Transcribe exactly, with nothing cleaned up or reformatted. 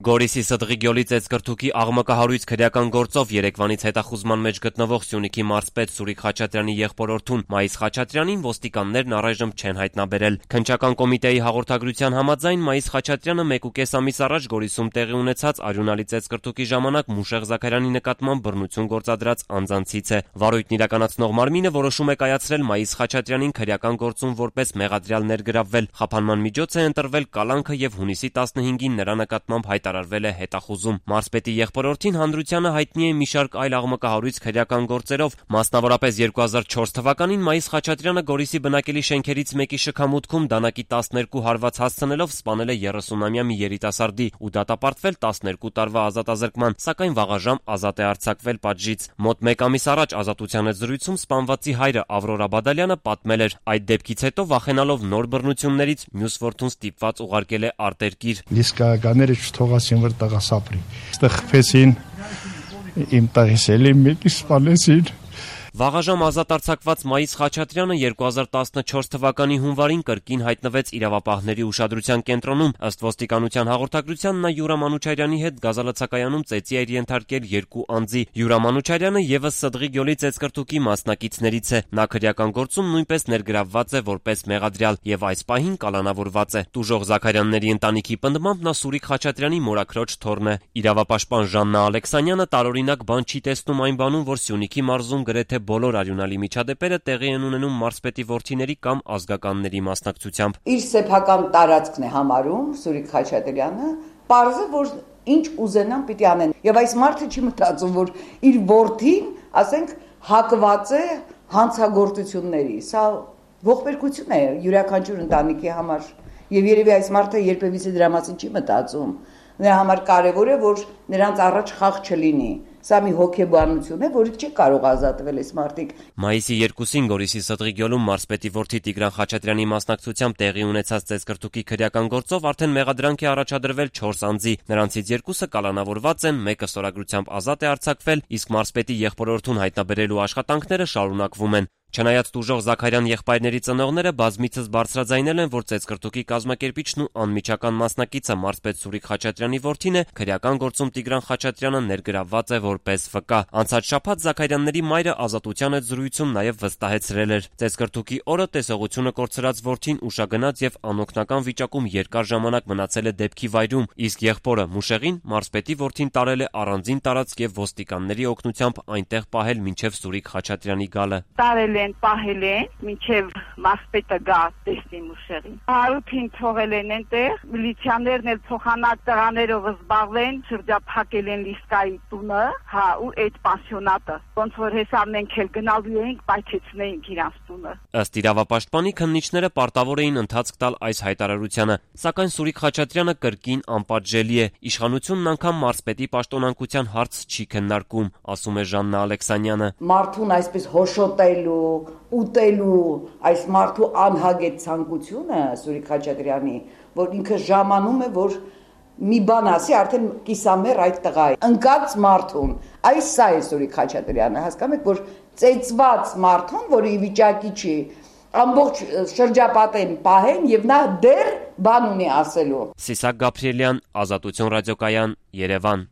Գորիսի Սդղի գյուղի Ծեծկրթուքի աղմկահարույց քրեական գործով երեկվանից հետախուզման մեջ գտնվող Սյունիքի մարզպետ Սուրիկ Խաչատրյանի եղբորորդուն Մայիս Խաչատրյանին ոստիկաններն առայժմ չեն հայտնաբերել։ Քննչական կոմիտեի հաղորդագրության համաձայն Մայիս Խաչատրյանը մեկուկես ամիս առաջ Գորիսում տեղի ունեցած արյունալի Ծեծկրթուքի ժամանակ Մուշեղ Զաքարյանի նկատմամբ բռնություն գործադրած անձանցից է։ Վարույթն իրականացնող մարմինը որոշում է կայացրել Մայիս Խաչատրյանին քրեական գործում որպես մեղադրյալ ներգրավվել։ Խափանման միջոց է ընտրվել կալանքը եւ հունիսի տասնհինգին նրա նկատմամբ հայտարարվել է հետախուզում։ Մարզպետի եղբորորդին Հանդրությանը հայտնի է մի շարք այլ աղմկահարույց քրեական գործերով, մասնավորապես երկու հազար չորս թվականին Մայիս Խաչատրյանը Գորիսի բնակելի շենքերից մեկի շքամուտքում դանակի տասներկու հարված հասցնելով սպանել է երեսունամյա մի երիտասարդի ու դատապարտվել տասներկու տարվա ազատազրկման, սակայն վաղաժամ ազատ է արձակվել պատժից։ Մոտ մեկ ամիս առաջ Ազատության հետ զրույցում սպանվածի հայրը Ավրորա Բադալյանը պատմել էր, այդ դեպքից հետո վախենալով նոր բռնություններից մյուս որդուն ստիպված ուղարկել է արտերկիր։ Իսկականները չթողասին որ տղա սապրի։ Այստեղ խփեցին իմ տղիս էլի մեկի սպանեցին։ Վաղաժամ ազատ արձակված Մայիս Խաչատրյանը երկու հազար տասնչորս թվականի հունվարին կրկին հայտնվեց իրավապահների ուշադրության կենտրոնում։ Ըստ ոստիկանության հաղորդագրության նա Յուրա Մանուչարյանի հետ գազալացակայանում ծեծի էր ենթարկել երկու անձի։ Յուրա Մանուչարյանը եւս Սդղի գյուղի Ծեծկրթուքի մասնակիցներից է։ Նա քրեական գործում նույնպես ներգրավված է որպես մեղադրյալ եւ այս պահին կալանավորված է։ Տուժող Զաքարյանների ընտանիքի պնդմամբ նա Սուրիկ Խաչատրյանի մորաքրոջ թոռն է։ Իրավապաշտպան Ժաննա Ալեքսանյանը տարօրինակ բան չի տեսնում այն բանում, որ Սյունիքի մարզում գրեթե բոլոր արյունալի միջադեպերը տեղի են ունենում մարզպետի որդիների կամ ազգականների մասնակցությամբ։ Իր սեփական տարածքն է համարում Սուրիկ Խաչատրյանը, պարզը որ ինչ ուզենան պիտի անեն։ Եվ այս մարդը չի մտածում, որ իր որդին, ասենք, հակված է հանցագործությունների։ Սա ողբերգություն է յուրաքանչյուր ընտանիքի համար։ Եվ երևի այս մարդը երբևիցե դրա մասին չի մտածում։ Նրա համար կարևոր է, որ նրանց առաջ խաղ չլինի։ Սա մի հոգեբանություն է, որից չի կարող ազատվել այս մարդիկ։ Մայիսի երկուսին Գորիսի Սդղի գյուղում մարզպետի որդի Տիգրան Խաչատրյանի մասնակցությամբ տեղի ունեցած Ծեծկրթուքի քրեական գործով արդեն մեղադրանք է առաջադրվել չորս անձի։ Նրանցից երկուսը կալանավորված են, մեկը ստորագրությամբ ազատ է արձակվել, իսկ մարզպետի եղբորորդուն հայտնաբերելու աշխատանքները շարունակվում են։ Չնայած տուժող Զաքարյան եղբայրների ծնողները բազմիցս բարձրաձայնել են, որ Ծեծկրթուքի կազմակերպիչն ու անմիջական մասնակիցը մարզպետ Սուրիկ Խաչատրյանի որդին է, քրեական գործում Տիգրան Խաչատրյանը ներգրավված է որպես վկա։ Անցած շաբաթ Զաքարյանների մայրը Ազատության հետ զրույցում նաև վստահեցրել էր. Ծեծկրթուքի օրը տեսողությունը կորցրած որդին ուշագնաց եւ անօգնական վիճակում երկար ժամանակ մնացել է դեպքի վայրում, իսկ եղբորը Մուշեղին մարզպետի որդին տարել է առանձին տարածք եւ ոստիկանների օգնությամբ այնտեղ պահել մինչեւ Սուրիկ Խաչատրյանի գալը։ Են պահել են մինչև մարզպետը գա տեսնի Մուշեղին։ Հարութին թողել են այնտեղ, միլիցիաներն էլ փոխանակ տղաներով զբաղվեն, շրջափակել են Լիսկայի տունը, հա, ու այդ պանսիոնատը։ Ոնց որ հեսա մենք էլ գնալու էինք, պայթեցնեինք իրանց տունը։ Ըստ իրավապաշտպանի քննիչները պարտավոր էին ընթացք տալ այս հայտարարությանը, սակայն Սուրիկ Խաչատրյանը կրկին անպատժելի է։ Իշխանությունն անգամ մարզպետի պաշտոնանկության հարց չի քննարկում, ասում է Ժաննա Ալեքսանյանը։ Մարդուն այսպես հոշոտելու ուտելու այս մարդու անհագետ ցանկությունը Սուրիկ Խաչատրյանի, որ ինքը ժամանում է, որ մի բան ասի, արդեն կիսամեռ այդ տղայի ընկած մարդուն, այս սա է Սուրիկ Խաչատրյանը, հասկանում եք, որ ծեծված մարդուն, որը ի վիճակի չի ամբողջ շրջապատեն պահեն եւ նա դեռ բան ունի ասելու։ Սիսակ Գաբրիելյան, Ազատություն ռադիոկայան, Երևան։